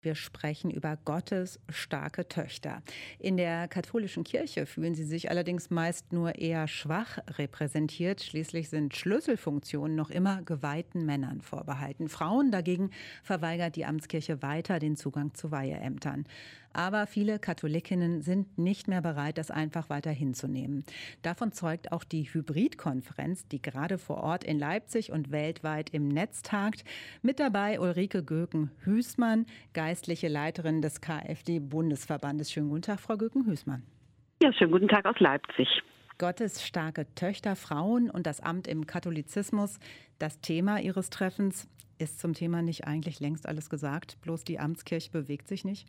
Wir sprechen über Gottes starke Töchter. In der katholischen Kirche fühlen sie sich allerdings meist nur eher schwach repräsentiert. Schließlich sind Schlüsselfunktionen noch immer geweihten Männern vorbehalten. Frauen dagegen verweigert die Amtskirche weiter den Zugang zu Weiheämtern. Aber viele Katholikinnen sind nicht mehr bereit, das einfach weiter hinzunehmen. Davon zeugt auch die Hybrid-Konferenz, die gerade vor Ort in Leipzig und weltweit im Netz tagt. Mit dabei Ulrike Göken-Hüßmann, geistliche Leiterin des KfD-Bundesverbandes. Schönen guten Tag, Frau Göken-Hüßmann. Ja, schönen guten Tag aus Leipzig. Gottes starke Töchter, Frauen und das Amt im Katholizismus. Das Thema Ihres Treffens. Ist zum Thema nicht eigentlich längst alles gesagt? Bloß die Amtskirche bewegt sich nicht?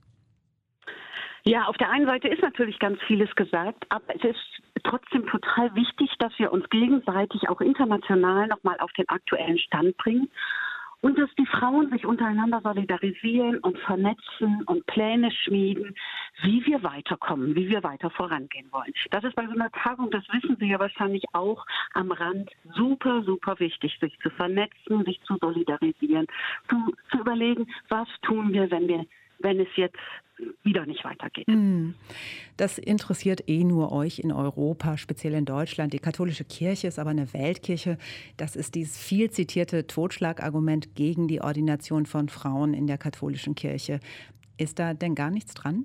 Ja, auf der einen Seite ist natürlich ganz vieles gesagt, aber es ist trotzdem total wichtig, dass wir uns gegenseitig auch international nochmal auf den aktuellen Stand bringen und dass die Frauen sich untereinander solidarisieren und vernetzen und Pläne schmieden, wie wir weiterkommen, wie wir weiter vorangehen wollen. Das ist bei so einer Tagung, das wissen Sie ja wahrscheinlich auch, am Rand super, super wichtig, sich zu vernetzen, sich zu solidarisieren, zu überlegen, was tun wir, wenn es jetzt wieder nicht weitergeht. Das interessiert nur euch in Europa, speziell in Deutschland. Die katholische Kirche ist aber eine Weltkirche. Das ist dieses viel zitierte Totschlagargument gegen die Ordination von Frauen in der katholischen Kirche. Ist da denn gar nichts dran?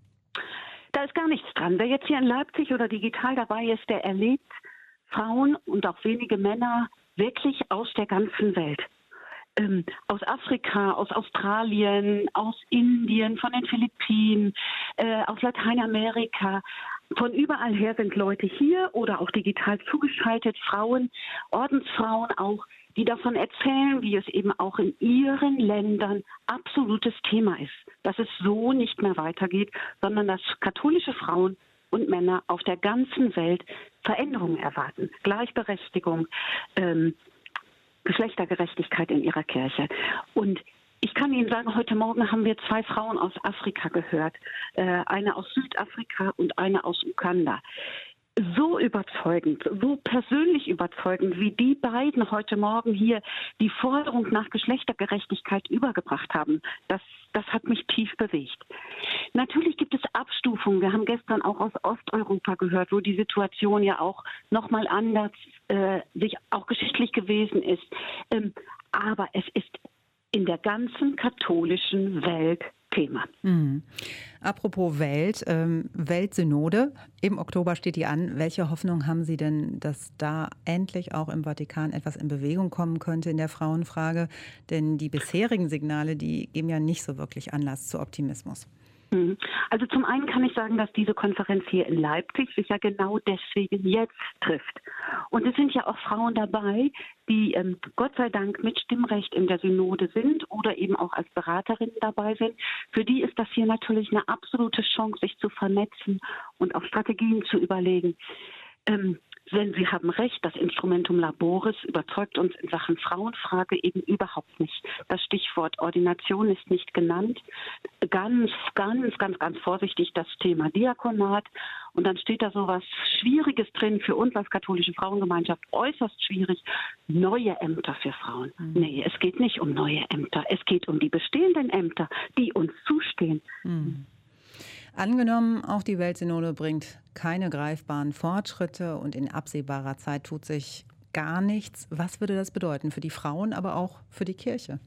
Da ist gar nichts dran. Wer jetzt hier in Leipzig oder digital dabei ist, der erlebt Frauen und auch wenige Männer wirklich aus der ganzen Welt. Aus Afrika, aus Australien, aus Indien, von den Philippinen, aus Lateinamerika. Von überall her sind Leute hier oder auch digital zugeschaltet, Frauen, Ordensfrauen auch, die davon erzählen, wie es eben auch in ihren Ländern absolutes Thema ist, dass es so nicht mehr weitergeht, sondern dass katholische Frauen und Männer auf der ganzen Welt Veränderungen erwarten. Gleichberechtigung, Geschlechtergerechtigkeit in ihrer Kirche. Und ich kann Ihnen sagen, heute Morgen haben wir 2 Frauen aus Afrika gehört. Eine aus Südafrika und eine aus Uganda. So überzeugend, so persönlich überzeugend, wie die beiden heute Morgen hier die Forderung nach Geschlechtergerechtigkeit übergebracht haben, das hat mich tief bewegt. Natürlich gibt es Abstufungen. Wir haben gestern auch aus Osteuropa gehört, wo die Situation ja auch nochmal anders sich auch geschichtlich gewesen ist. Aber es ist in der ganzen katholischen Welt Thema. Apropos Welt, Weltsynode. Im Oktober steht die an. Welche Hoffnung haben Sie denn, dass da endlich auch im Vatikan etwas in Bewegung kommen könnte in der Frauenfrage? Denn die bisherigen Signale, die geben ja nicht so wirklich Anlass zu Optimismus. Also zum einen kann ich sagen, dass diese Konferenz hier in Leipzig sich ja genau deswegen jetzt trifft. Und es sind ja auch Frauen dabei, die Gott sei Dank mit Stimmrecht in der Synode sind oder eben auch als Beraterinnen dabei sind. Für die ist das hier natürlich eine absolute Chance, sich zu vernetzen und auch Strategien zu überlegen. Denn Sie haben recht, das Instrumentum Laboris überzeugt uns in Sachen Frauenfrage eben überhaupt nicht. Das Stichwort Ordination ist nicht genannt. Ganz vorsichtig das Thema Diakonat. Und dann steht da so was Schwieriges drin für uns als katholische Frauengemeinschaft, äußerst schwierig. Neue Ämter für Frauen. Nee, es geht nicht um neue Ämter. Es geht um die bestehenden Ämter, die uns zustehen. Angenommen, auch die Weltsynode bringt keine greifbaren Fortschritte und in absehbarer Zeit tut sich gar nichts. Was würde das bedeuten für die Frauen, aber auch für die Kirche?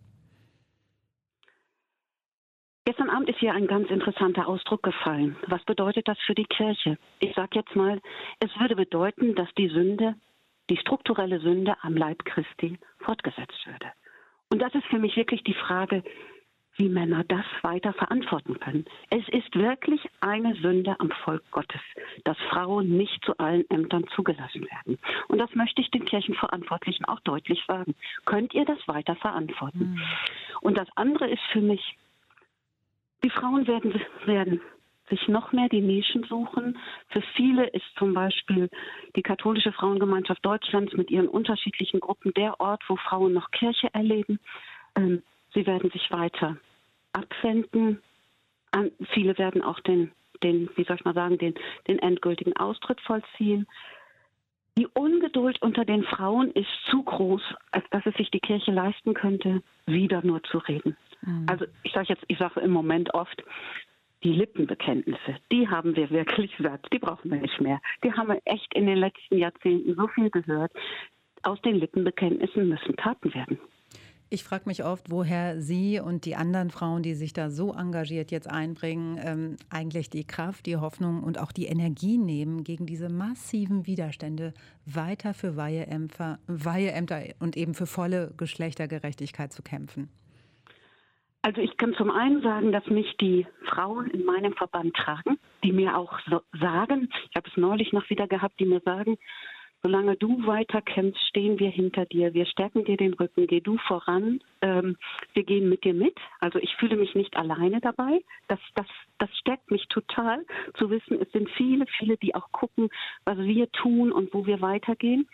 Gestern Abend ist hier ein ganz interessanter Ausdruck gefallen. Was bedeutet das für die Kirche? Ich sage jetzt mal, es würde bedeuten, dass die Sünde, die strukturelle Sünde am Leib Christi fortgesetzt würde. Und das ist für mich wirklich die Frage, wie Männer das weiter verantworten können. Es ist wirklich eine Sünde am Volk Gottes, dass Frauen nicht zu allen Ämtern zugelassen werden. Und das möchte ich den Kirchenverantwortlichen auch deutlich sagen. Könnt ihr das weiter verantworten? Und das andere ist für mich, die Frauen werden sich noch mehr die Nischen suchen. Für viele ist zum Beispiel die katholische Frauengemeinschaft Deutschlands mit ihren unterschiedlichen Gruppen der Ort, wo Frauen noch Kirche erleben. Sie werden sich weiter abwenden. Viele werden auch den endgültigen Austritt vollziehen. Die Ungeduld unter den Frauen ist zu groß, als dass es sich die Kirche leisten könnte, wieder nur zu reden. Mhm. Also ich sage im Moment oft, die Lippenbekenntnisse, die haben wir wirklich satt, die brauchen wir nicht mehr. Die haben wir echt in den letzten Jahrzehnten so viel gehört. Aus den Lippenbekenntnissen müssen Taten werden. Ich frage mich oft, woher Sie und die anderen Frauen, die sich da so engagiert jetzt einbringen, eigentlich die Kraft, die Hoffnung und auch die Energie nehmen, gegen diese massiven Widerstände weiter für Weiheämter und eben für volle Geschlechtergerechtigkeit zu kämpfen. Also ich kann zum einen sagen, dass mich die Frauen in meinem Verband tragen, die mir auch so sagen, ich habe es neulich noch wieder gehabt, die mir sagen, solange du weiter kämpfst, stehen wir hinter dir. Wir stärken dir den Rücken. Geh du voran. Wir gehen mit dir mit. Also ich fühle mich nicht alleine dabei. Das stärkt mich total, zu wissen, es sind viele, viele, die auch gucken, was wir tun und wo wir weitergehen.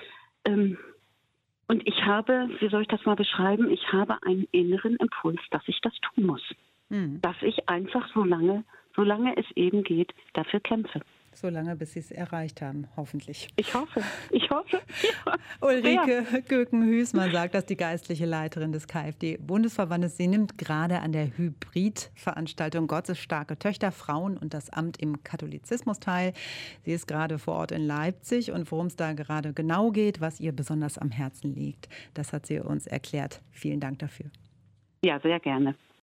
Und ich habe, wie soll ich das mal beschreiben, ich habe einen inneren Impuls, dass ich das tun muss. Dass ich einfach, solange es eben geht, dafür kämpfe. Solange, bis Sie es erreicht haben, hoffentlich. Ich hoffe. Ja. Ulrike Göken-Hüßmann sagt, dass die geistliche Leiterin des KfD-Bundesverbandes. Sie nimmt gerade an der Hybrid-Veranstaltung Gottes starke Töchter, Frauen und das Amt im Katholizismus teil. Sie ist gerade vor Ort in Leipzig und worum es da gerade genau geht, was ihr besonders am Herzen liegt, das hat sie uns erklärt. Vielen Dank dafür. Ja, sehr gerne.